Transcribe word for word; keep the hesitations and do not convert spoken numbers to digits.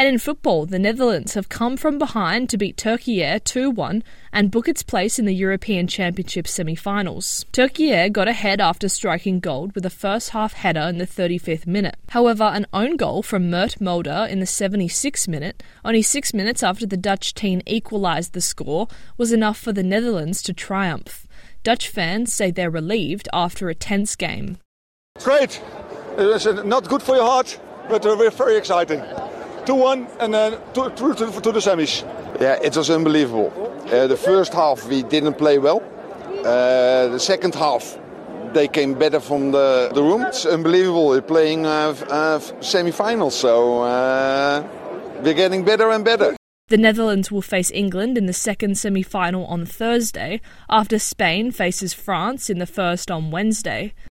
And in football, the Netherlands have come from behind to beat Turkey two one and book its place in the European Championship semi-finals. Turkey got ahead after striking gold with a first-half header in the thirty-fifth minute. However, an own goal from Mert Mulder in the seventy-sixth minute, only six minutes after the Dutch team equalised the score, was enough for the Netherlands to triumph. Dutch fans say they're relieved after a tense game. Great. It's not good for your heart, but uh, we're very exciting. two one and then uh, through to, to the semis. Yeah, it was unbelievable. Uh, the first half we didn't play well. Uh, the second half they came better from the, the room. It's unbelievable. We're playing uh, uh, semi-finals, so uh, we're getting better and better. The Netherlands will face England in the second semi-final on Thursday, after Spain faces France in the first on Wednesday.